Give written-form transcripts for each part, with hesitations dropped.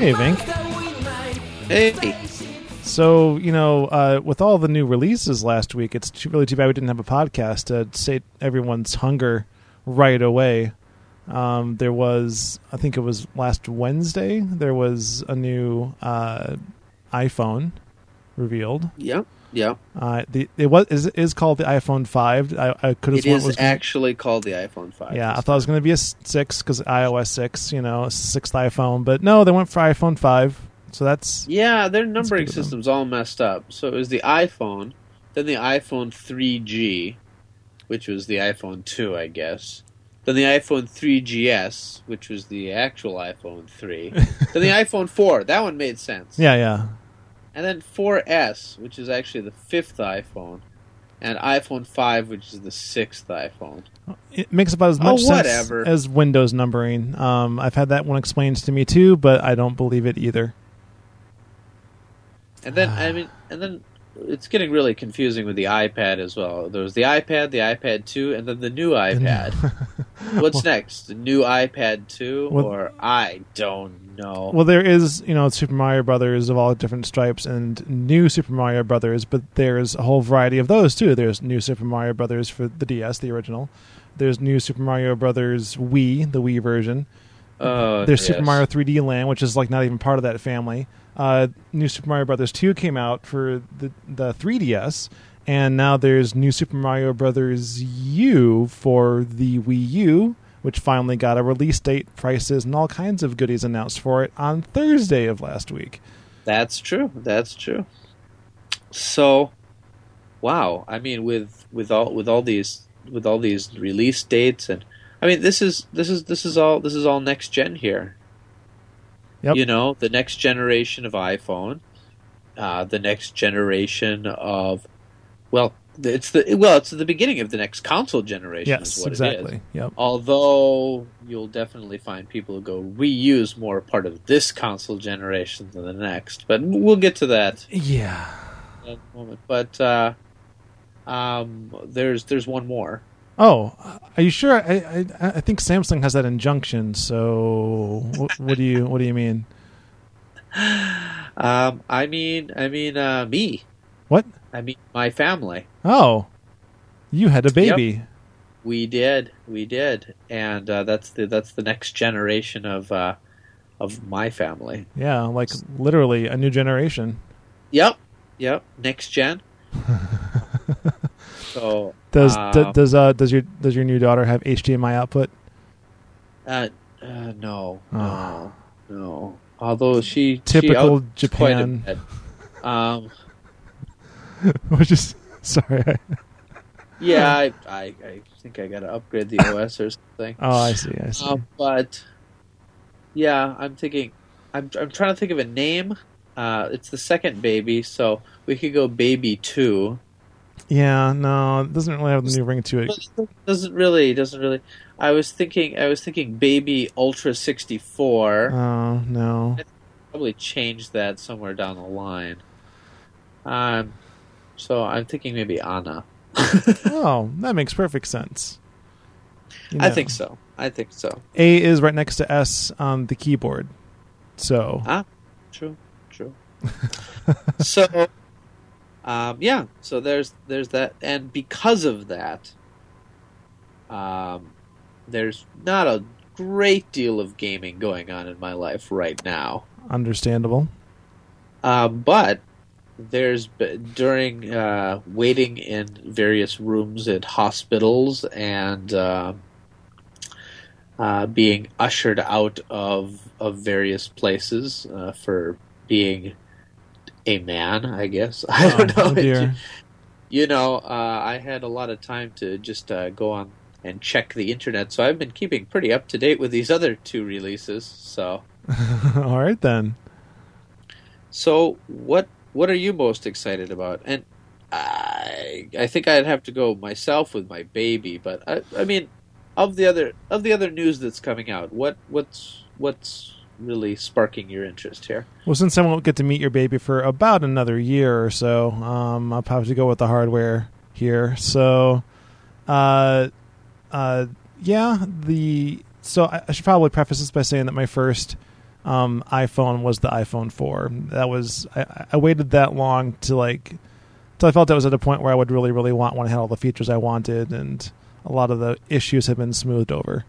Hey, Vink. Hey. So, with all the new releases last week, it's really too bad we didn't have a podcast to sate everyone's hunger right away. There was, I think it was last Wednesday, there was a new iPhone revealed. Yep. It is called the iPhone 5. I could have. It is actually called the iPhone 5. Yeah, I thought it was going to be a 6 because iOS 6, sixth iPhone, but no, they went for iPhone 5. So that's their numbering system's all messed up. So it was the iPhone, then the iPhone 3G, which was the iPhone 2, I guess. Then the iPhone 3GS, which was the actual iPhone 3. Then the iPhone 4. That one made sense. Yeah. And then 4S, which is actually the 5th iPhone, and iPhone 5, which is the 6th iPhone. It makes about as much sense as Windows numbering. I've had that one explained to me too, but I don't believe it either. And then it's getting really confusing with the iPad as well. There was the iPad 2, and then the new iPad. What's next? The new iPad 2? Or I don't know. Well, there is, Super Mario Brothers of all different stripes and new Super Mario Brothers, but there's a whole variety of those too. There's new Super Mario Brothers for the DS, the original. There's new Super Mario Brothers Wii, the Wii version. There's Super Mario 3D Land, which is like not even part of that family. New Super Mario Brothers 2 came out for the 3DS, and now there's new Super Mario Brothers U for the Wii U, which finally got a release date, prices, and all kinds of goodies announced for it on Thursday of last week. That's true. So, wow. I mean, with all these release dates, and I mean, this is all next gen here. Yep. The next generation of iPhone, the next generation of, it's the beginning of the next console generation. Yes, is what exactly. It is. Yep. Although you'll definitely find people who go, we use more part of this console generation than the next, but we'll get to that. Yeah. In a moment. But there's one more. Oh, are you sure? I think Samsung has that injunction. So what do you mean? I mean me. What? I mean my family. Oh, you had a baby. Yep. We did, and that's the next generation of my family. Yeah, like literally a new generation. Yep. Next gen. So does your new daughter have HDMI output? No. Although typical Japan. Which is sorry. Yeah, I think I gotta upgrade the OS or something. Oh, I see. But yeah, I'm thinking. I'm trying to think of a name. It's the second baby, so we could go Baby 2. Yeah, no, it doesn't really have the new ring to it. Doesn't really. I was thinking Baby Ultra 64. Oh no. I'd probably change that somewhere down the line. So I'm thinking maybe Anna. Oh, that makes perfect sense. I think so. A is right next to S on the keyboard. So. True. So. So there's that, and because of that, there's not a great deal of gaming going on in my life right now. Understandable. But there's during waiting in various rooms at hospitals and being ushered out of various places for being a man, I guess. I don't know. Oh dear. I had a lot of time to just go on and check the internet, so I've been keeping pretty up to date with these other two releases. So, all right then. So, what are you most excited about? And I think I'd have to go myself with my baby, but I mean, of the other news that's coming out, what's really sparking your interest here? Well, since I won't get to meet your baby for about another year or so, I'll probably go with the hardware here. So, so I should probably preface this by saying that my first iPhone was the iPhone 4. That was I waited that long till I felt I was at a point where I would really, really want one that had all the features I wanted, and a lot of the issues have been smoothed over.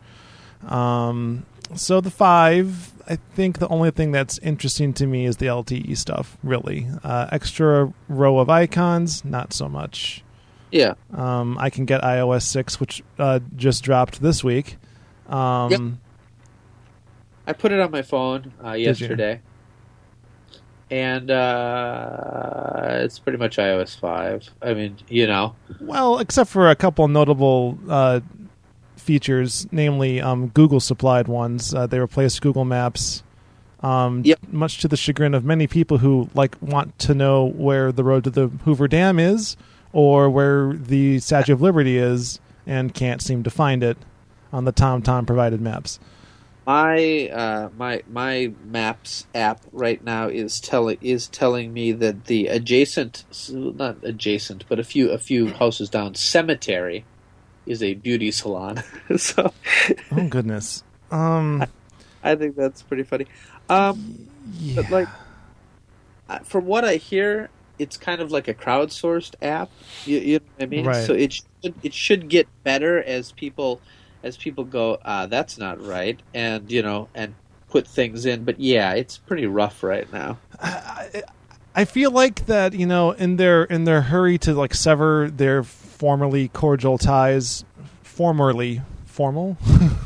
So the 5, I think the only thing that's interesting to me is the LTE stuff, really. Extra row of icons, not so much. Yeah. I can get iOS 6, which just dropped this week. Yep. I put it on my phone yesterday. And it's pretty much iOS 5. I mean, Well, except for a couple notable features, namely Google supplied ones. They replaced Google Maps, much to the chagrin of many people who want to know where the road to the Hoover Dam is or where the Statue of Liberty is and can't seem to find it on the TomTom provided maps. My Maps app right now is telling me that the not adjacent, but a few houses down cemetery is a beauty salon. So, oh goodness, I think that's pretty funny. Yeah. But from what I hear, it's kind of like a crowdsourced app. You know what I mean? Right. So it should get better as people go, that's not right, and and put things in. But yeah, it's pretty rough right now. I feel like that, in their hurry to sever their formerly cordial ties, formerly cordial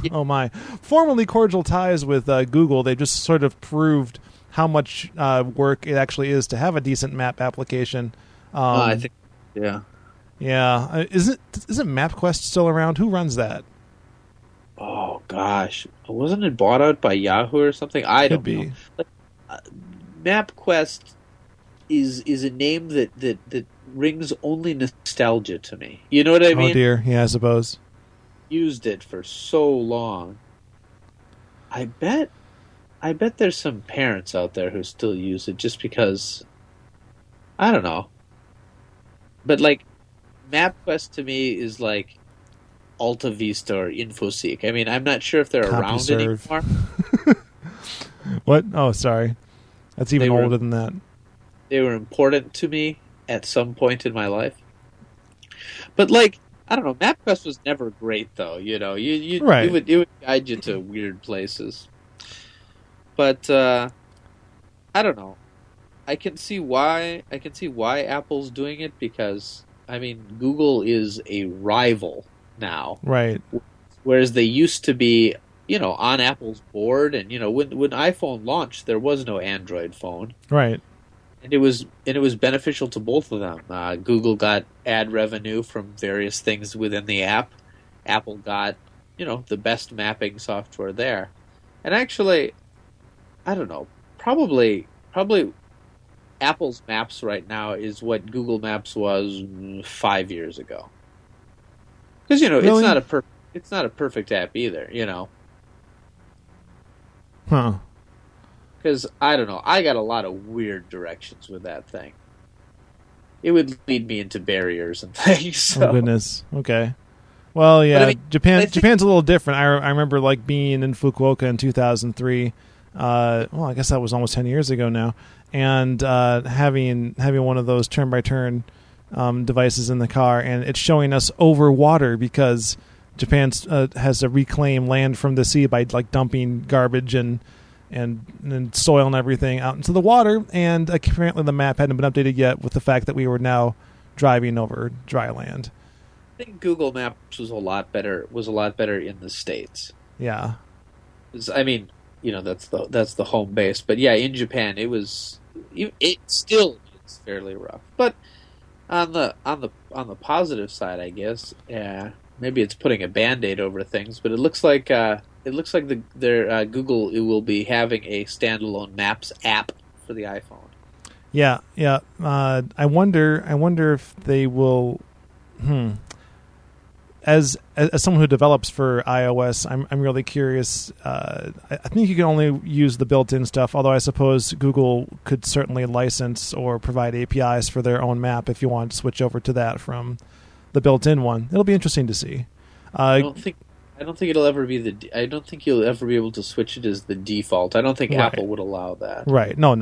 ties with Google, they just sort of proved how much work it actually is to have a decent map application. I think, yeah. Isn't MapQuest still around? Who runs that? Oh gosh, wasn't it bought out by Yahoo or something? I don't know. MapQuest is a name that rings only nostalgia to me. You know what I mean? Oh dear, yeah, I suppose. Used it for so long. I bet there's some parents out there who still use it just because. I don't know. But MapQuest to me is like Alta Vista or InfoSeek. I mean, I'm not sure if they're around anymore. What? Oh, sorry. That's even older than that. They were important to me at some point in my life. But I don't know, MapQuest was never great though, Right. It would guide you to weird places. But I don't know. I can see why Apple's doing it, because I mean, Google is a rival now. Right. Whereas they used to be, on Apple's board, and when iPhone launched, there was no Android phone. Right. And it was beneficial to both of them. Google got ad revenue from various things within the app. Apple got, the best mapping software there. And actually, I don't know, probably Apple's Maps right now is what Google Maps was 5 years ago. Because Really? it's not a perfect app either, Huh. Because I don't know, I got a lot of weird directions with that thing. It would lead me into barriers and things. So. Oh goodness. Okay. Well, yeah, But, I mean, Japan's a little different. I remember being in Fukuoka in 2003. I guess that was almost 10 years ago now, and having one of those turn-by-turn devices in the car, and it's showing us over water because Japan has to reclaim land from the sea by dumping garbage and soil and everything out into the water, and apparently the map hadn't been updated yet with the fact that we were now driving over dry land. I think Google Maps was a lot better in the States. Yeah. I mean, that's the home base, but yeah, in Japan it still is fairly rough. But on the positive side, I guess, yeah, maybe it's putting a Band-Aid over things, but it looks like their Google will be having a standalone Maps app for the iPhone. Yeah. I wonder if they will. As someone who develops for iOS, I'm really curious. I think you can only use the built-in stuff, although I suppose Google could certainly license or provide APIs for their own map if you want to switch over to that from the built-in one. It'll be interesting to see. I I don't think it'll ever be I don't think you'll ever be able to switch it as the default. I don't think Right. Apple would allow that. Right. No.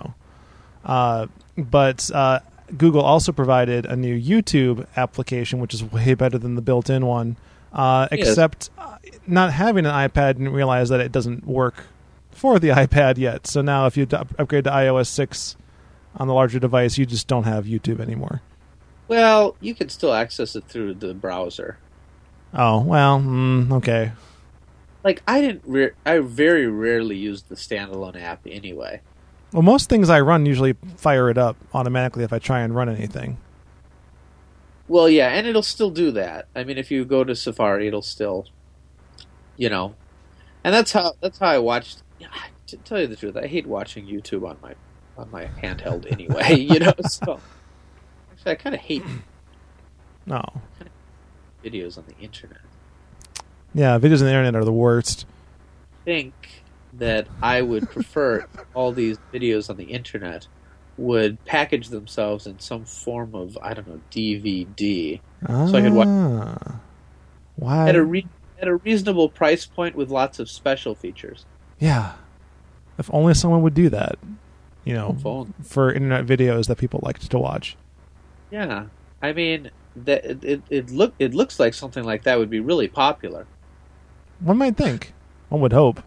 But Google also provided a new YouTube application, which is way better than the built-in one. Except not having an iPad, didn't realize that it doesn't work for the iPad yet. So now if you upgrade to iOS 6 on the larger device, you just don't have YouTube anymore. Well, you can still access it through the browser. Oh, well, okay. Like I very rarely use the standalone app anyway. Well, most things I run usually fire it up automatically if I try and run anything. Well, yeah, and it'll still do that. I mean, if you go to Safari, it'll still, and that's how I watched. To tell you the truth, I hate watching YouTube on my handheld anyway. So actually, I kind of hate No. videos on the internet. Yeah, videos on the internet are the worst. I think that I would prefer all these videos on the internet would package themselves in some form of, I don't know, DVD, so I could watch Why? at a reasonable price point with lots of special features. Yeah. If only someone would do that, Phone. for internet videos that people liked to watch. Yeah, I mean, it looks like something like that would be really popular. One might think. One would hope.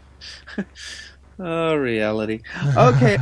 Oh, reality. Okay.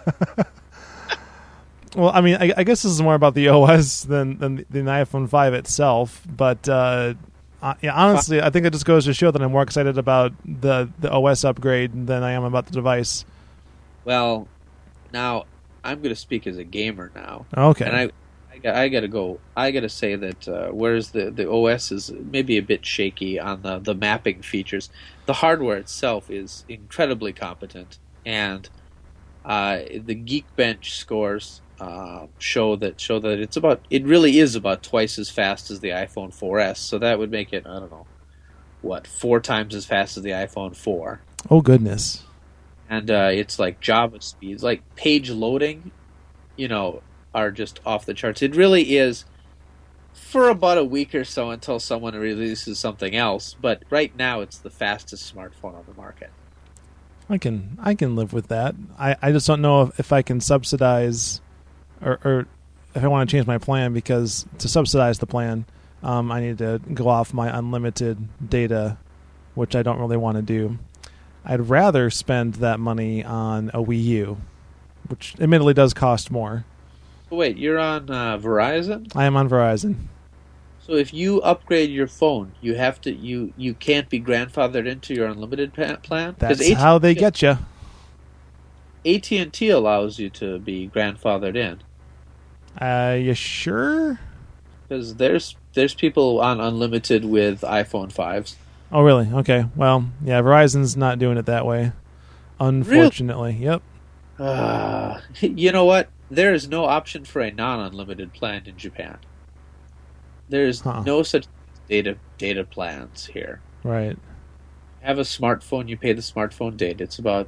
Well, I mean, I guess this is more about the OS than the iPhone 5 itself. But honestly, I think it just goes to show that I'm more excited about the OS upgrade than I am about the device. Well, now I'm going to speak as a gamer now. Okay. And I got to go. I got to say that whereas the OS is maybe a bit shaky on the mapping features, the hardware itself is incredibly competent, and the Geekbench scores show that it really is about twice as fast as the iPhone 4S. So that would make it, I don't know, 4 times as fast as the iPhone 4. Oh goodness. And it's like Java speeds, like page loading, are just off the charts. It really is for about a week or so until someone releases something else. But right now, it's the fastest smartphone on the market. I can live with that. I just don't know if I can subsidize or if I want to change my plan, because to subsidize the plan, I need to go off my unlimited data, which I don't really want to do. I'd rather spend that money on a Wii U, which admittedly does cost more. Wait, you're on Verizon? I am on Verizon. So if you upgrade your phone, you have to you can't be grandfathered into your unlimited plan? That's how they get you. AT&T allows you to be grandfathered in. You sure? Because there's people on unlimited with iPhone 5s. Oh, really? Okay. Well, yeah, Verizon's not doing it that way, unfortunately. Really? Yep. You know what? There is no option for a non-unlimited plan in Japan. There's no such data plans here. Right. Have a smartphone, you pay the smartphone data. It's about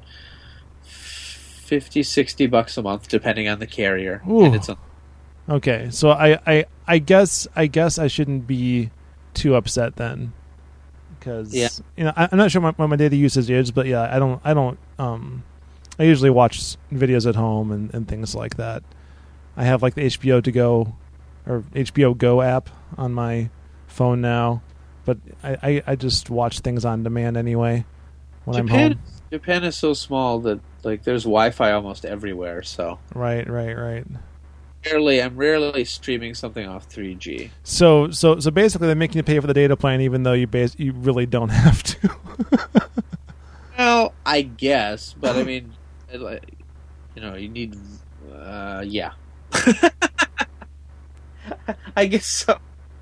$50-$60 a month, depending on the carrier. Ooh. And it's okay, so I guess I shouldn't be too upset then, because I'm not sure what my data usage is, but yeah, I don't. I usually watch videos at home and things like that. I have like the HBO to go or HBO Go app on my phone now, but I just watch things on demand anyway when I'm home. Japan is so small that like there's Wi-Fi almost everywhere. So right. I'm rarely streaming something off 3G. So basically, they're making you pay for the data plan, even though you really don't have to. Well, I guess, but I mean, you need, yeah. I guess so.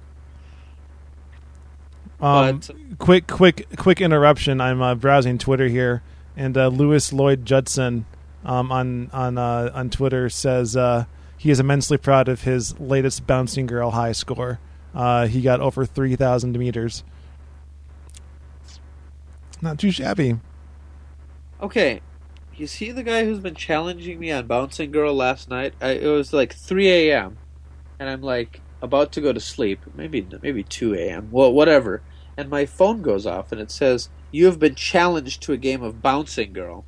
Quick interruption. I'm browsing Twitter here, and Lewis Lloyd Judson on Twitter says he is immensely proud of his latest Bouncing Girl high score. He got over 3,000 meters. Not too shabby. Okay, is he the guy who's been challenging me on Bouncing Girl last night? It was like 3 a.m. and I'm like about to go to sleep, maybe 2 a.m. Well, whatever. and my phone goes off, and it says, "You have been challenged to a game of Bouncing Girl."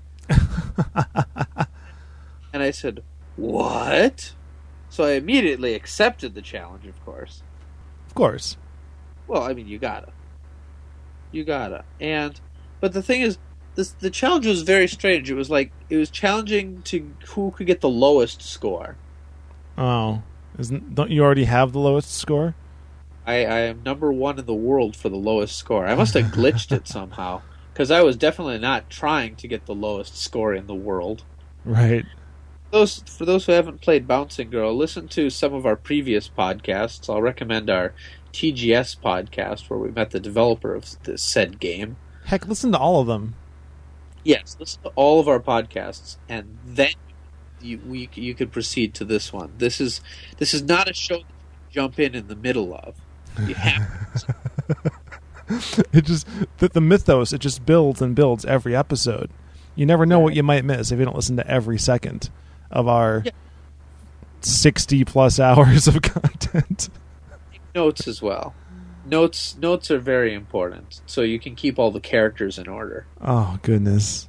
And I said, "What?" So I immediately accepted the challenge, of course. Of course. Well, I mean, you gotta. But the thing is, the challenge was very strange. It was challenging to who could get the lowest score. Oh, don't you already have the lowest score? I am number 1 in the world for the lowest score. I must have glitched it somehow, because I was definitely not trying to get the lowest score in the world. Right. For those who haven't played Bouncing Girl, listen to some of our previous podcasts. I'll recommend our TGS podcast, where we met the developer of the said game. Heck, listen to all of them. Yes, listen to all of our podcasts, and then you could proceed to this one. This is not a show that you jump in the middle of. You have to. It just the mythos. It just builds and builds every episode. You never know what you might miss if you don't listen to every second of our 60+ hours of content. Notes as well. Notes are very important, so you can keep all the characters in order. Oh goodness.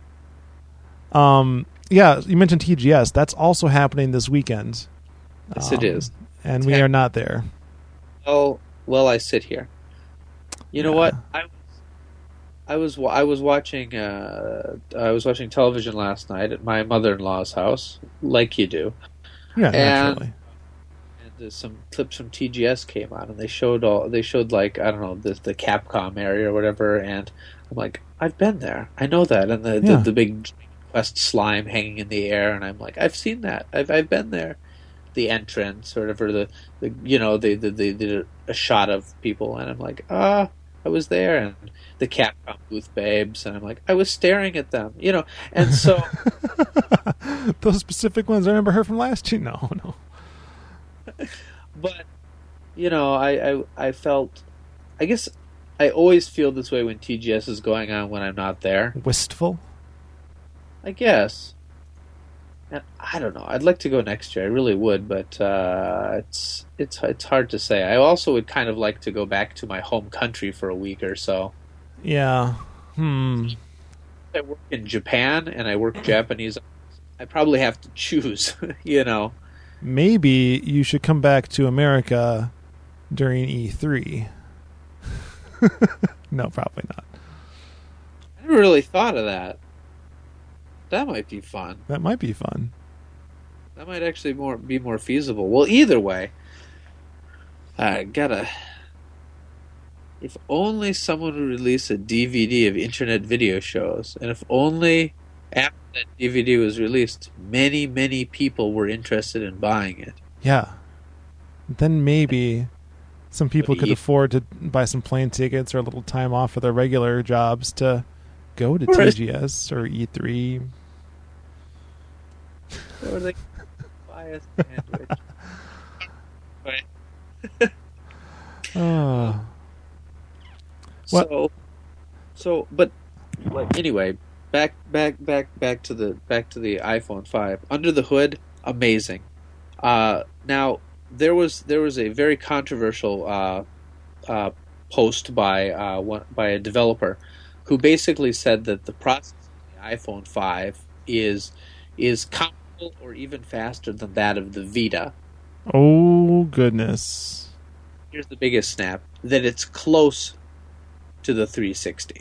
Yeah, you mentioned TGS. That's also happening this weekend. Yes, it is. And we are not there. Well, I sit here. You know what? I was watching television last night at my mother-in-law's house, like you do. Yeah, naturally. And some clips from TGS came on, and they showed like, I don't know, the Capcom area or whatever, and I'm like, I've been there. I know that, and the big Quest slime hanging in the air, and I'm like, I've seen that. I've been there. The entrance, or whatever, they did a shot of people, and I'm like, I was there, and the Capcom booth babes, and I'm like, I was staring at them, and so those specific ones I remember her from last year. No. But I felt, I guess I always feel this way when TGS is going on when I'm not there. Wistful, I guess. And I don't know. I'd like to go next year. I really would, but it's hard to say. I also would kind of like to go back to my home country for a week or so. Yeah. I work in Japan and I work Japanese. I probably have to choose. Maybe you should come back to America during E3. No, probably not. I never really thought of that. That might be fun. That might be fun. That might actually be more feasible. Well, either way, if only someone would release a DVD of internet video shows, and if only after that DVD was released, many, many people were interested in buying it. Yeah. Then maybe some people could afford to buy some plane tickets or a little time off of their regular jobs to go to TGS or E3. Or they buy a sandwich. But anyway, back to the iPhone 5. Under the hood, amazing. Now there was a very controversial post by a developer who basically said that the processing of the iPhone 5 is comparable or even faster than that of the Vita. Oh Goodness. Here's the biggest snap, that it's close to the 360.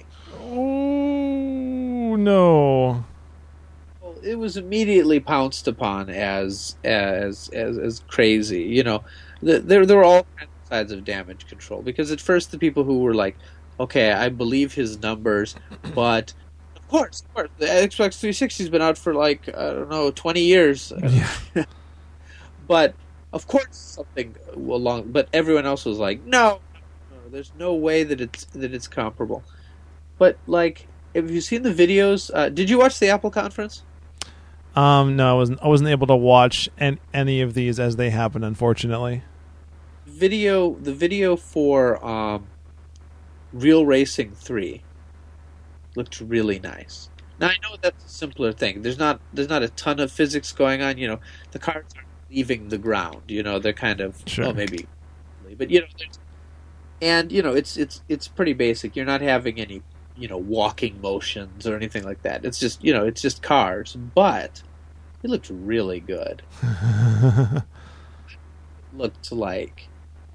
Oh no. Well, it was immediately pounced upon as crazy. There were all kinds of sides of damage control, because at first the people who were like, okay, I believe his numbers, but of course, the Xbox 360's been out for 20 years. Yeah. But of course something along. But everyone else was like, no, there's no way that it's comparable. But have you seen the videos? Did you watch the Apple conference? No, I wasn't able to watch any of these as they happen, unfortunately. The video for Real Racing 3 looked really nice. Now I know that's a simpler thing. There's not a ton of physics going on. The cars aren't leaving the ground. They're kind of sure. maybe, but and it's pretty basic. You're not having any walking motions or anything like that. It's just it's just cars, but it looked really good. Looked like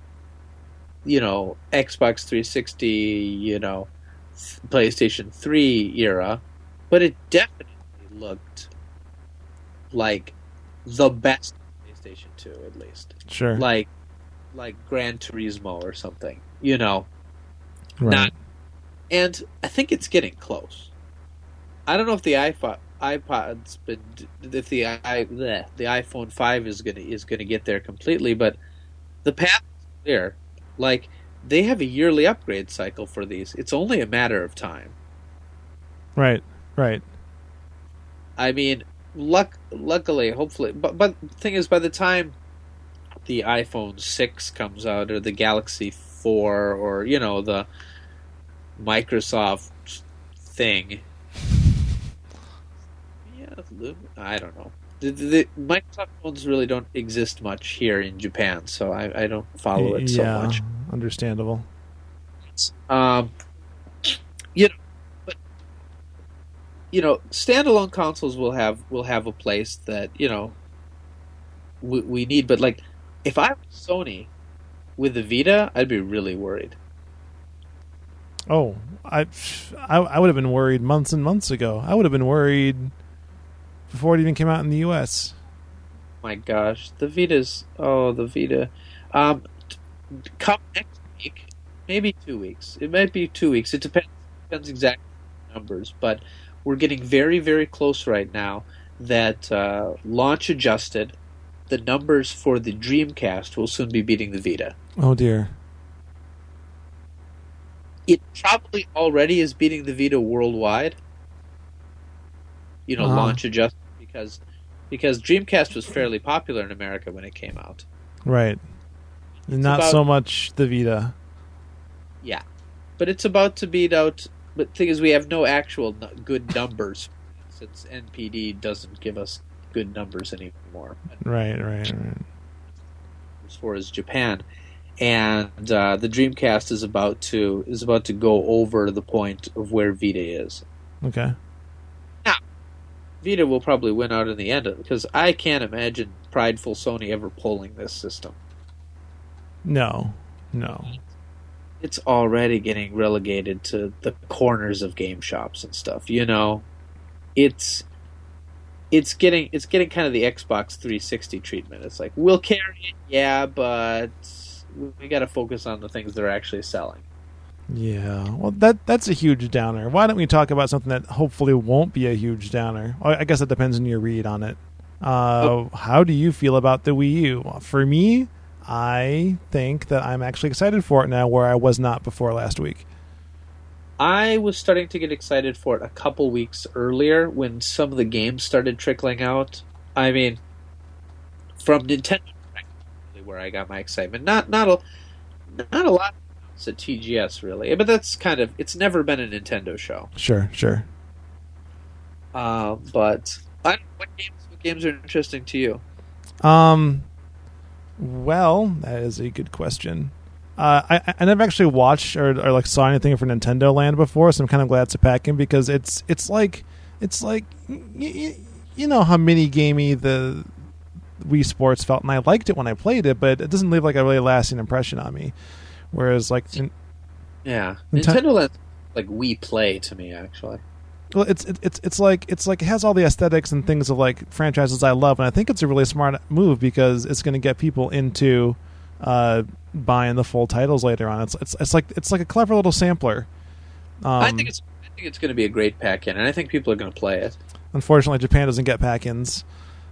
Xbox 360, PlayStation 3 era, but it definitely looked like the best PlayStation 2, at least. Sure. Like Gran Turismo or something, Right. And I think it's getting close. I don't know if the iPod's been, if the iPhone 5 is gonna get there completely, but the path is clear. Like, they have a yearly upgrade cycle for these. It's only a matter of time. Right. I mean, luckily, hopefully, but the thing is, by the time the iPhone 6 comes out, or the Galaxy 4, or the Microsoft thing, I don't know. The Microsoft phones really don't exist much here in Japan, so I don't follow it so much. Understandable. But standalone consoles will have a place that we need. But like, if I was Sony with the Vita, I'd be really worried. Oh, I would have been worried months and months ago. I would have been worried before it even came out in the U.S. My gosh, the Vita. Come next week, maybe 2 weeks. It might be 2 weeks. It depends exactly on the numbers, but we're getting very, very close right now that launch adjusted, the numbers for the Dreamcast will soon be beating the Vita. Oh dear. It probably already is beating the Vita worldwide. Launch adjusted, because Dreamcast was fairly popular in America when it came out. Right. Not so much the Vita. Yeah. But it's about to beat out. But the thing is, we have no actual good numbers since NPD doesn't give us good numbers anymore. Right. As far as Japan, and the Dreamcast is about to go over the point of where Vita is. Okay. Now, Vita will probably win out in the end, because I can't imagine prideful Sony ever pulling this system. No. It's already getting relegated to the corners of game shops and stuff. It's getting kind of the Xbox 360 treatment. It's like, we'll carry it, yeah, but we got to focus on the things that are actually selling. Yeah, well, that's a huge downer. Why don't we talk about something that hopefully won't be a huge downer? I guess it depends on your read on it. How do you feel about the Wii U? For me, I think that I'm actually excited for it now, where I was not before last week. I was starting to get excited for it a couple weeks earlier when some of the games started trickling out. I mean, from Nintendo, where I got my excitement. Not a lot at TGS really, but that's it's never been a Nintendo show. Sure. But what games are interesting to you? Well, that is a good question. I never actually watched or like saw anything for Nintendo Land before, so I'm kind of glad it's a pack-in, because it's like you know how mini-gamey the Wii Sports felt, and I liked it when I played it, but it doesn't leave like a really lasting impression on me. Whereas Nintendo Land like Wii Play to me, actually. Well, it's like it has all the aesthetics and things of like franchises I love, and I think it's a really smart move, because it's going to get people into buying the full titles later on. It's like a clever little sampler. I think it's going to be a great pack-in, and I think people are going to play it. Unfortunately, Japan doesn't get pack-ins.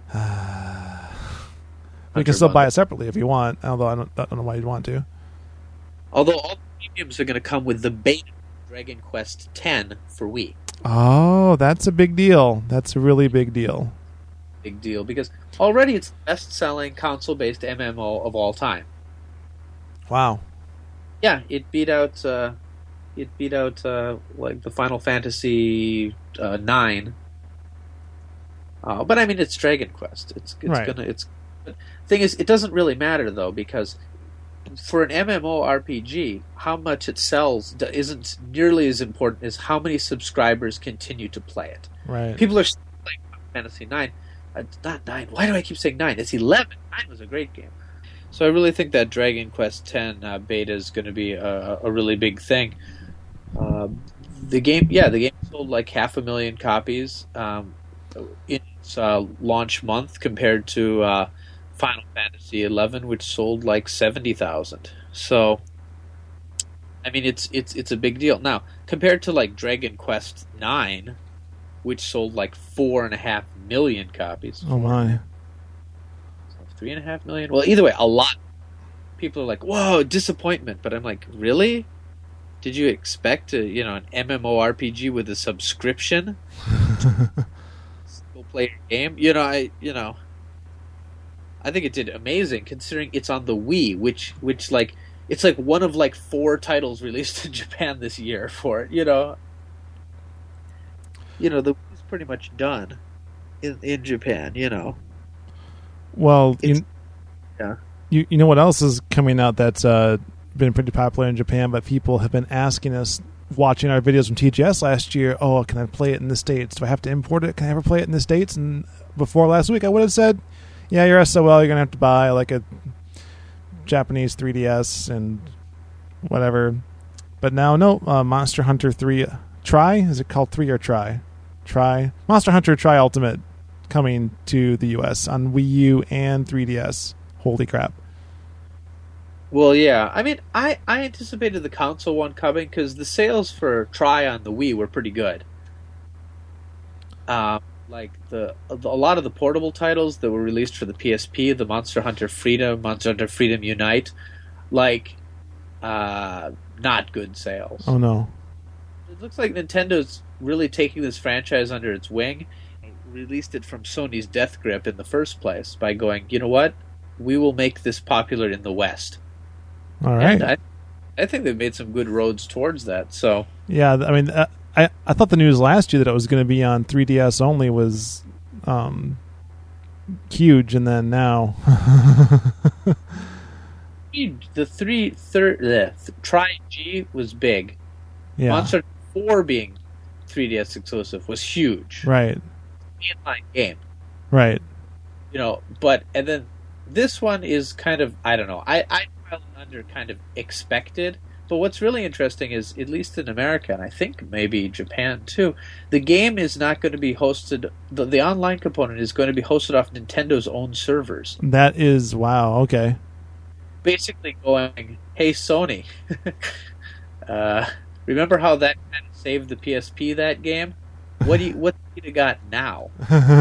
We can still buy it separately if you want, although I don't know why you'd want to. Although all the premiums are going to come with the beta Dragon Quest X for Wii. Oh, that's a big deal. That's a really big deal. Big deal, because already it's the best-selling console-based MMO of all time. Wow. Yeah, it beat out like the Final Fantasy 9. But I mean, it's Dragon Quest. It's right. Thing is, it doesn't really matter though, because for an MMORPG, how much it sells isn't nearly as important as how many subscribers continue to play it. Right. People are still playing Final Fantasy 9. Not 9. Why do I keep saying 9? It's 11. 9 was a great game. So I really think that Dragon Quest X beta is going to be a really big thing. The game sold like 500,000 copies in its launch month compared to Final Fantasy XI, which sold like 70,000. So, I mean, it's a big deal. Now, compared to like Dragon Quest IX, which sold like 4.5 million copies. Oh my. 3.5 million? Well, either way, a lot. People are like, whoa, disappointment. But I'm like, really? Did you expect an MMORPG with a subscription? Go play your game? I think it did amazing considering it's on the Wii, which like it's like one of like 4 titles released in Japan this year for it. The Wii's pretty much done in Japan. Well, yeah. You know what else is coming out that's been pretty popular in Japan, but people have been asking us, watching our videos from TGS last year, oh, can I play it in the States? Do I have to import it? Can I ever play it in the States? And before last week, I would have said, yeah, you're SOL, you're going to have to buy like a Japanese 3DS and whatever. But now, no, Monster Hunter 3 Tri? Is it called 3 or Tri? Tri? Monster Hunter Tri Ultimate coming to the US on Wii U and 3DS. Holy crap. Well, yeah. I mean, I anticipated the console one coming because the sales for Tri on the Wii were pretty good. Like a lot of the portable titles that were released for the PSP, the Monster Hunter Freedom, Monster Hunter Freedom Unite, like, not good sales. Oh no. It looks like Nintendo's really taking this franchise under its wing. It released it from Sony's death grip in the first place by going, you know what? We will make this popular in the West. All right. And I think they've made some good roads towards that. So yeah, I mean, I thought the news last year that it was going to be on 3DS only was huge, and then now the Tri-G was big. Yeah. Monster 4 being 3DS exclusive was huge. Right. Inline game. Right. But and then this one is kind of, I don't know. I felt under kind of expected. But what's really interesting is, at least in America, and I think maybe Japan too, the game is not going to be hosted. The online component is going to be hosted off Nintendo's own servers. That is, wow. Okay. Basically, going, hey Sony, remember how that kind of saved the PSP? That game. What you got now?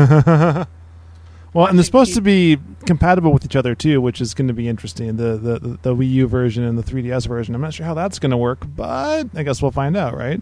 Well, and they're supposed to be compatible with each other too, which is going to be interesting. The Wii U version and the 3DS version. I'm not sure how that's going to work, but I guess we'll find out, right?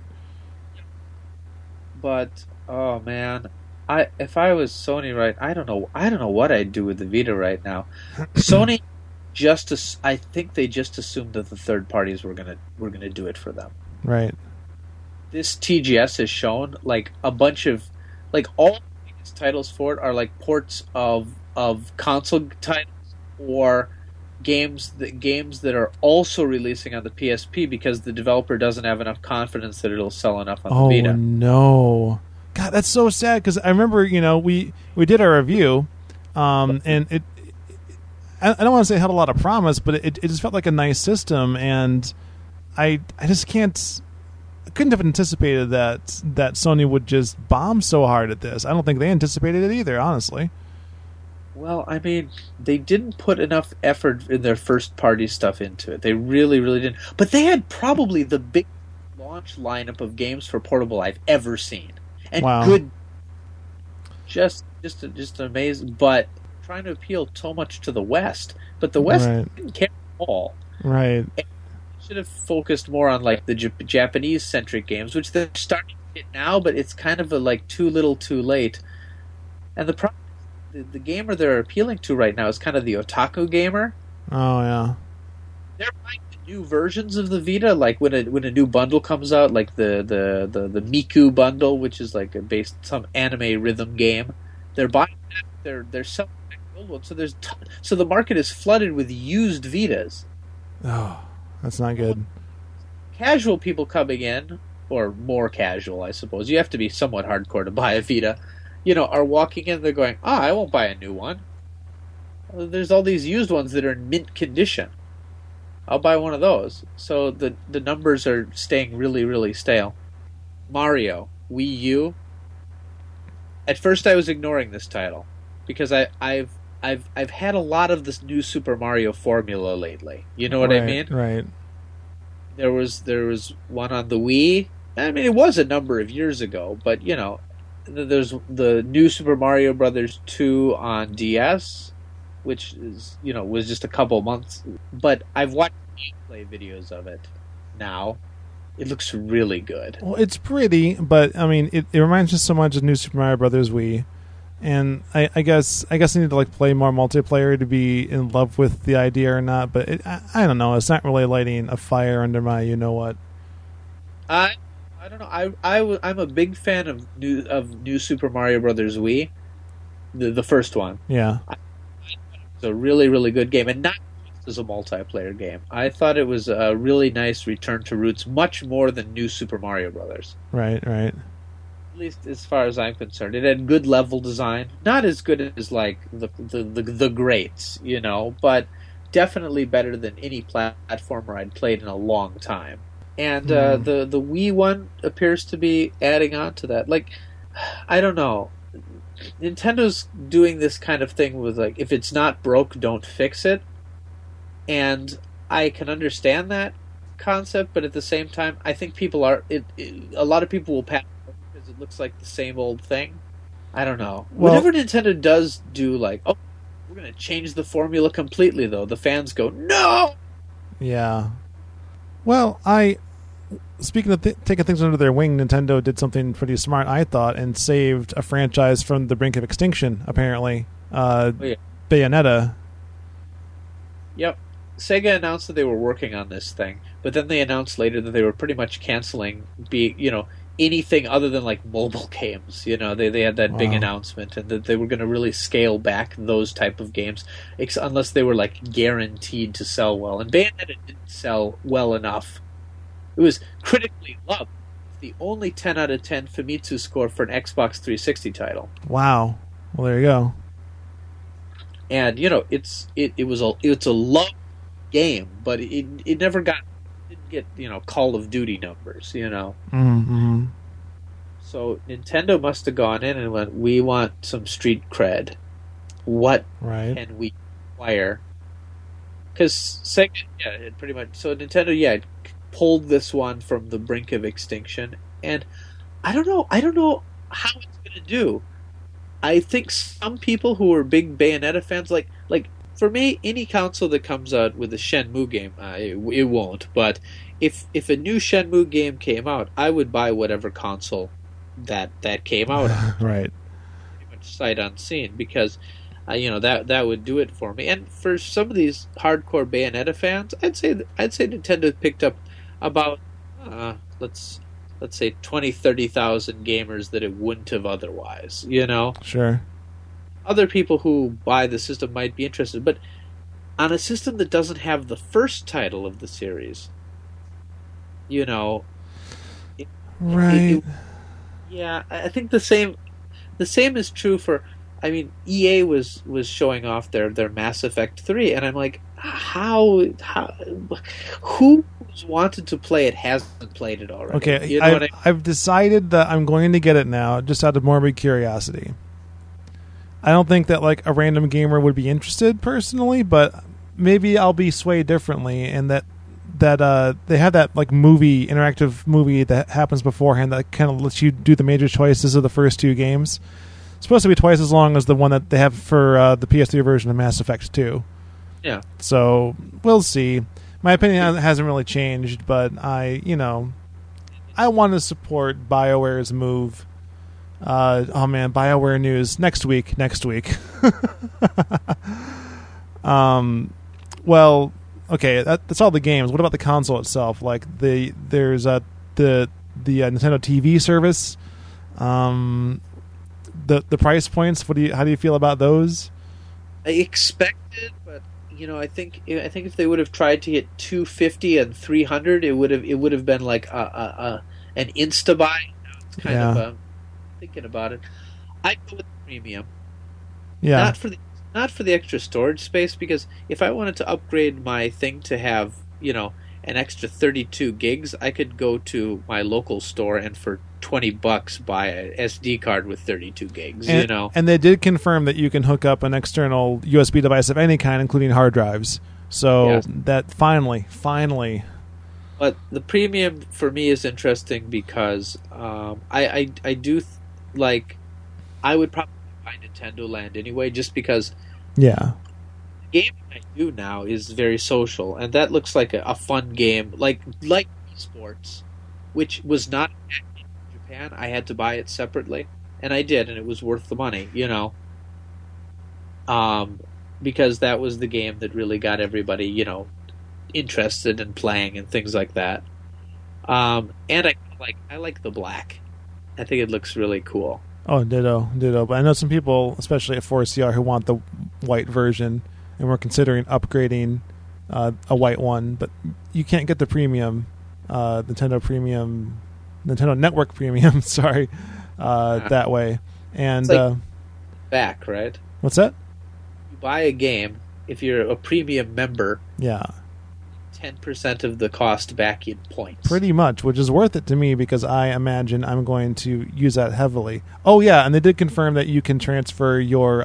But oh man, if I was Sony, right? I don't know what I'd do with the Vita right now. Sony I think they just assumed that the third parties were gonna do it for them. Right. This TGS has shown like a bunch of all titles for it are like ports of console titles or games that are also releasing on the PSP because the developer doesn't have enough confidence that it'll sell enough on the Vita. Oh no, God, that's so sad because I remember we did our review, and it I don't want to say it had a lot of promise, but it just felt like a nice system, and I just couldn't have anticipated that Sony would just bomb so hard at this. I don't think they anticipated it either, honestly. Well, I mean, they didn't put enough effort in their first-party stuff into it. They really, really didn't. But they had probably the big launch lineup of games for portable I've ever seen, and wow. Good, just amazing. But trying to appeal so much to the West, but the West didn't care at all. Right. Should have focused more on like the Japanese-centric games, which they're starting to get now, but it's kind of too little, too late. And the problem is the gamer they're appealing to right now is kind of the otaku gamer. Oh yeah. They're buying the new versions of the Vita, like when a new bundle comes out, like the Miku bundle, which is like based some anime rhythm game. They're buying that. They're selling that old one. So the market is flooded with used Vitas. Oh, that's not good. Casual people coming in, or more casual, I suppose. You have to be somewhat hardcore to buy a Vita. Are walking in, they're going, I won't buy a new one. There's all these used ones that are in mint condition. I'll buy one of those. So the numbers are staying really, really stale. Mario, Wii U. At first, I was ignoring this title because I've had a lot of this new Super Mario formula lately. You know what I mean? Right. There was one on the Wii. I mean, it was a number of years ago, but there's the new Super Mario Brothers 2 on DS, which is was just a couple months. But I've watched gameplay videos of it now. It looks really good. Well, it's pretty, but I mean, it reminds me so much of New Super Mario Brothers Wii, and I guess I need to play more multiplayer to be in love with the idea or not. But I don't know. It's not really lighting a fire under my what. I don't know. I'm a big fan of new Super Mario Brothers Wii, the first one. Yeah, it's a really, really good game, and not as a multiplayer game. I thought it was a really nice return to roots, much more than New Super Mario Brothers. Right. At least as far as I'm concerned, it had good level design. Not as good as the greats, but definitely better than any platformer I'd played in a long time. And the Wii one appears to be adding on to that. I don't know. Nintendo's doing this kind of thing with if it's not broke, don't fix it. And I can understand that concept, but at the same time, I think people are. A lot of people will pass because it looks like the same old thing. I don't know. Well, whenever Nintendo does do we're going to change the formula completely, though, the fans go, no! Yeah. Well, speaking of taking things under their wing, Nintendo did something pretty smart, I thought, and saved a franchise from the brink of extinction, apparently. Bayonetta. Yep. Sega announced that they were working on this thing, but then they announced later that they were pretty much canceling anything other than mobile games. They had that big announcement, and that they were going to really scale back those type of games, unless they were guaranteed to sell well. And Bayonetta didn't sell well enough. It was critically loved. It's the only 10 out of 10 Famitsu score for an Xbox 360 title. Wow. Well, there you go. And it's a love game, but it never didn't get Call of Duty numbers. Mm-hmm. So Nintendo must have gone in and went, we want some street cred. What can we acquire? Because Sega, pretty much. So Nintendo, pulled this one from the brink of extinction, and I don't know how it's going to do. I think some people who are big Bayonetta fans, like for me, any console that comes out with a Shenmue game, it won't. But if a new Shenmue game came out, I would buy whatever console that came out on. Right. Pretty much sight unseen, because that would do it for me. And for some of these hardcore Bayonetta fans, I'd say Nintendo picked up about let's say 20,000-30,000 gamers that it wouldn't have otherwise. Sure. Other people who buy the system might be interested, but on a system that doesn't have the first title of the series, right? I think the same is true for. I mean, EA was showing off their Mass Effect 3, and I'm like, who's wanted to play it hasn't played it already? Okay, I've decided that I'm going to get it now, just out of morbid curiosity. I don't think that a random gamer would be interested personally, but maybe I'll be swayed differently, and that they have that interactive movie that happens beforehand that kind of lets you do the major choices of the first two games. It's supposed to be twice as long as the one that they have for the PS3 version of Mass Effect 2. Yeah. So we'll see. My opinion hasn't really changed, but I want to support BioWare's move. BioWare news next week. Well, okay, that's all the games. What about the console itself? There's the Nintendo TV service. The price points. How do you feel about those? I expected, but I think if they would have tried to hit 250 and 300, it would have been like an insta buy. Now it's kind of Yeah. thinking about it. I'd go with the premium, Yeah. not for the extra storage space, because if I wanted to upgrade my thing to have an extra 32 gigs, I could go to my local store and for $20 buy a SD card with 32 gigs. And they did confirm that you can hook up an external USB device of any kind, including hard drives. So Yes. that finally. But the premium for me is interesting because I do like I would probably buy Nintendo Land anyway, just because Yeah. the game I do now is very social, and that looks like a fun game, like esports, which was not in Japan. I had to buy it separately, and I did, and it was worth the money, because that was the game that really got everybody, interested in playing and things like that. And I like the black. I think it looks really cool. Oh, ditto. But I know some people, especially at 4CR, who want the white version, and we're considering upgrading a white one. But you can't get the premium, Nintendo Network Premium. Sorry, that way. And It's like back, right? what's that? You buy a game if you're a premium member, Yeah, 10% of the cost back in points. pretty much, which is worth it to me because I imagine I'm going to use that heavily. Oh yeah, and they did confirm that you can transfer your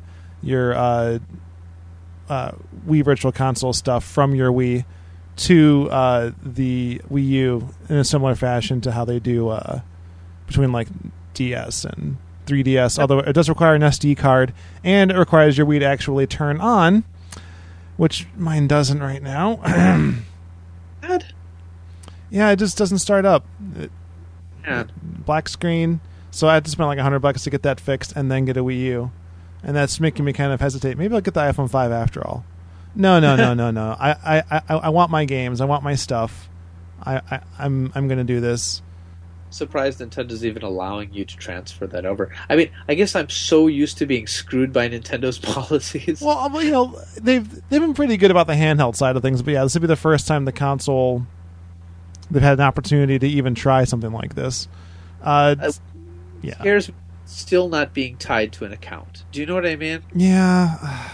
Wii Virtual Console stuff from your Wii to the Wii U in a similar fashion to how they do between like DS and 3DS. Although it does require an SD card, and it requires your Wii to actually turn on, which mine doesn't right now. What? Yeah, it just doesn't start up. Yeah. Black screen. So I had to spend like $100 to get that fixed and then get a Wii U. And that's making me kind of hesitate. Maybe I'll get the iPhone 5 after all. No. I want my games. I want my stuff. I'm going to do this. Surprised Nintendo's even allowing you to transfer that over. I mean, I guess I'm so used to being screwed by Nintendo's policies. Well, they've been pretty good about the handheld side of things, but yeah, this would be the first time the console they've had an opportunity to even try something like this. Yeah. Here's still not being tied to an account. Do you know what I mean? Yeah.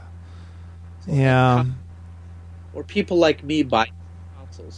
Yeah. Or people like me buy consoles.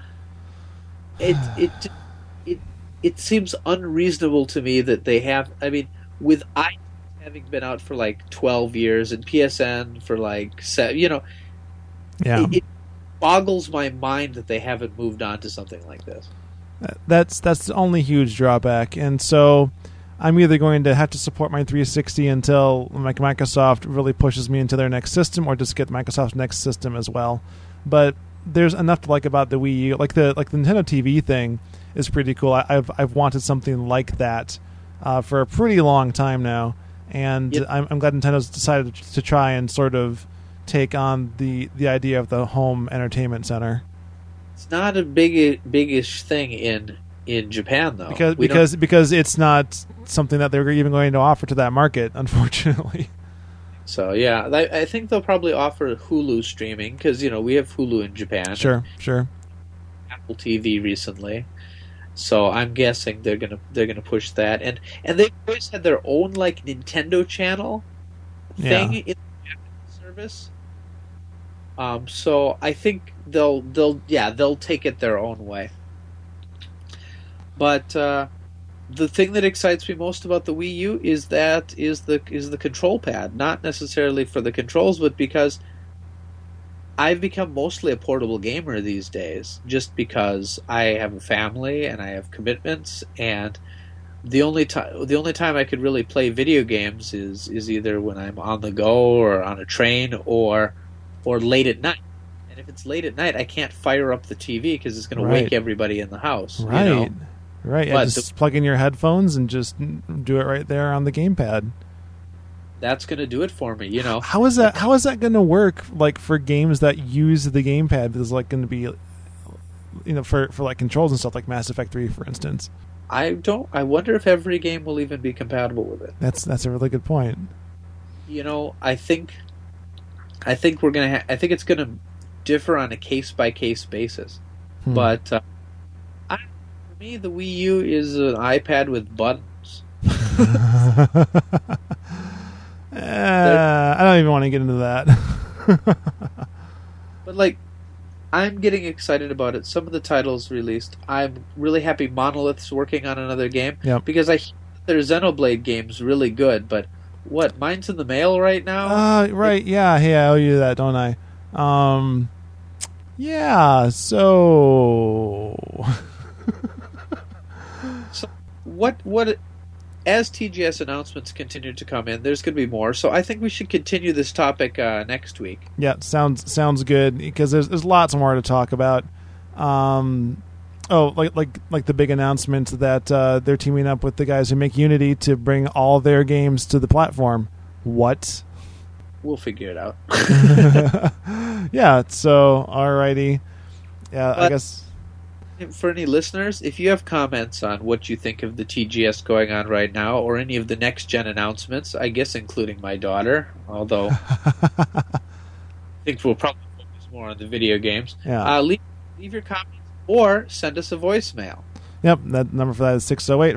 It seems unreasonable to me that they have. I mean, with iTunes having been out for like 12 years and PSN for like 7, Yeah. it boggles my mind that they haven't moved on to something like this. That's the only huge drawback, and so I'm either going to have to support my 360 until like Microsoft really pushes me into their next system, or just get Microsoft's next system as well. But there's enough to like about the Wii U, like the Nintendo TV thing is pretty cool. I've wanted something like that for a pretty long time now, and Yep. I'm glad Nintendo's decided to try and sort of take on the idea of the home entertainment center. It's not a big-ish thing in Japan though. Because it's not something that they're even going to offer to that market, unfortunately. So yeah, I think they'll probably offer Hulu streaming because we have Hulu in Japan. Sure. Apple TV recently, so I'm guessing they're gonna push that, and they've always had their own like Nintendo channel thing in the Japanese service. So I think they'll take it their own way. But the thing that excites me most about the Wii U is the control pad, not necessarily for the controls, but because I've become mostly a portable gamer these days, just because I have a family and I have commitments, and the only time I could really play video games is either when I'm on the go or on a train or late at night. And if it's late at night, I can't fire up the TV because it's going to wake everybody in the house. Right. Right. Yeah, But just plug in your headphones and just do it right there on the gamepad. That's going to do it for me. How is that going to work like for games that use the gamepad? Is like going to be for like controls and stuff like Mass Effect 3 for instance. I wonder if every game will even be compatible with it. That's a really good point. I think I think I think it's gonna differ on a case by case basis. But for me, the Wii U is an iPad with buttons. I don't even want to get into that. But like, I'm getting excited about it. Some of the titles released, I'm really happy Monolith's working on another game. Yep. Because I hear their Xenoblade game's really good, but what, mine's in the mail right now? Right, yeah, hey, I owe you that, don't I? Yeah, so... So what as TGS announcements continue to come in, there's going to be more. So I think we should continue this topic next week. Yeah, sounds good, because there's lots more to talk about. Like the big announcement that they're teaming up with the guys who make Unity to bring all their games to the platform. What? We'll figure it out. Yeah, so alrighty. Yeah, I guess. For any listeners, if you have comments on what you think of the TGS going on right now, or any of the next gen announcements, I guess including my daughter, although I think we'll probably focus more on the video games. Yeah. Leave your comments or send us a voicemail. Yep, that number for that is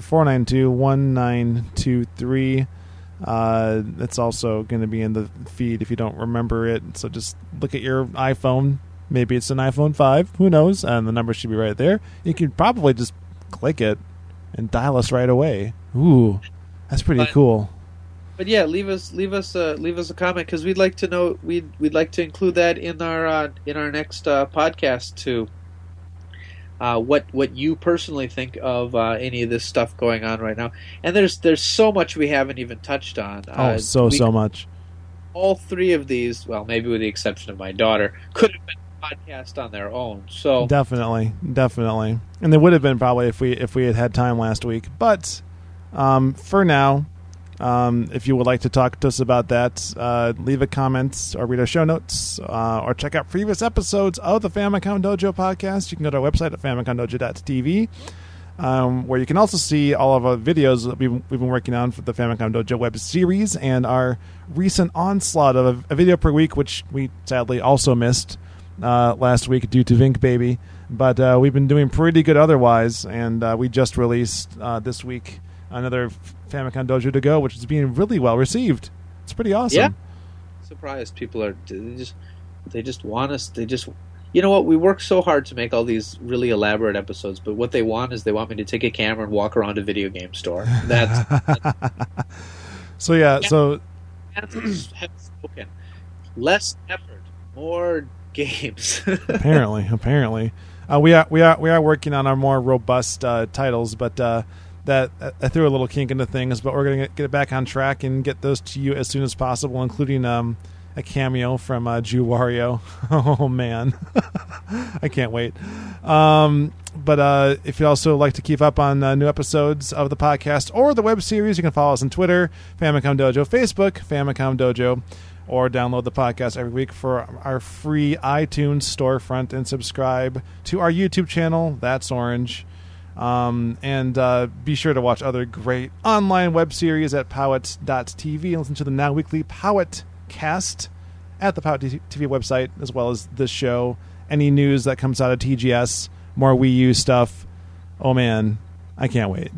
608-492-1923. It's also going to be in the feed if you don't remember it. So just look at your iPhone. Maybe it's an iPhone 5. Who knows? And the number should be right there. You can probably just click it and dial us right away. Ooh, that's pretty cool. But yeah, leave us a comment, because we'd like to know. We'd like to include that in our next podcast too. What you personally think of any of this stuff going on right now? And there's so much we haven't even touched on. So much. All three of these, well, maybe with the exception of my daughter, could have been a podcast on their own. So definitely, and they would have been probably if we had time last week. But for now, if you would like to talk to us about that, leave a comment or read our show notes, or check out previous episodes of the Famicom Dojo podcast. You can go to our website at famicomdojo.tv, where you can also see all of our videos that we've been working on for the Famicom Dojo web series and our recent onslaught of a video per week, which we sadly also missed last week due to Vink Baby. But we've been doing pretty good otherwise, and we just released this week another Famicom Dojo to go, which is being really well received. It's pretty awesome. Yeah, surprised people are. They just want us. You know what? We work so hard to make all these really elaborate episodes, but what they want is they want me to take a camera and walk around a video game store. So yeah. So have spoken. Less effort, more games. apparently, we are working on our more robust titles, but that I threw a little kink into things. But we're gonna get it back on track and get those to you as soon as possible, including a cameo from Jew Wario. Oh man, I can't wait. But if you also like to keep up on new episodes of the podcast or the web series, you can follow us on Twitter, Famicom Dojo, Facebook, Famicom Dojo, or download the podcast every week for our free iTunes storefront and subscribe to our YouTube channel. That's Orange. And be sure to watch other great online web series at Powit.tv and listen to the now weekly Powit Cast at the Powit TV website, as well as this show. Any news that comes out of TGS, more Wii U stuff. Oh man, I can't wait.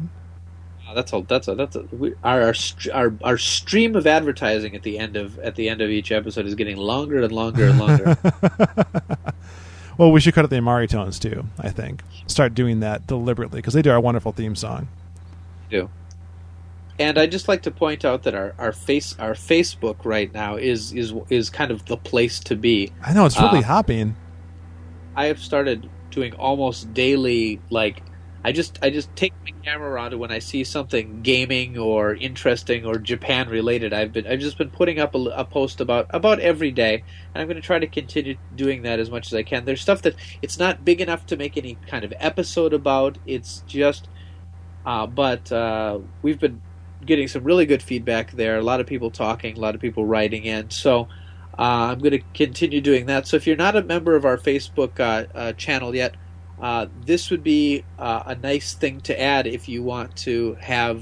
Our stream of advertising at the end of each episode is getting longer and longer and longer. Well, we should cut out the Amari tones too. I think start doing that deliberately because they do our wonderful theme song. They do. And I'd just like to point out that our Facebook right now is kind of the place to be. I know, it's really hopping. I have started doing almost daily, like I just take my camera around, and when I see something gaming or interesting or Japan related, I've just been putting up a post about every day, and I'm going to try to continue doing that as much as I can. There's stuff that it's not big enough to make any kind of episode about. It's just, but we've been getting some really good feedback there. A lot of people talking, a lot of people writing in. So I'm going to continue doing that. So if you're not a member of our Facebook channel yet, this would be a nice thing to add if you want to have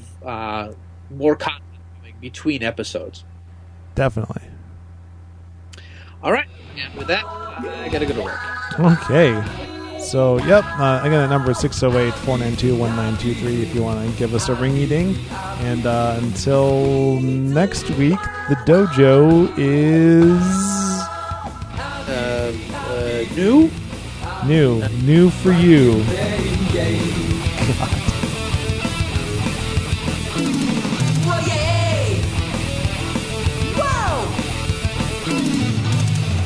more content coming between episodes. Definitely. All right. And with that, I got to go to work. Okay. So, yep. Again, the number is 608-492-1923 if you want to give us a ringy-ding. And until next week, the dojo is... New? New for you. God.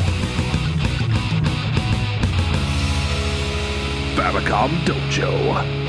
Famicom Dojo.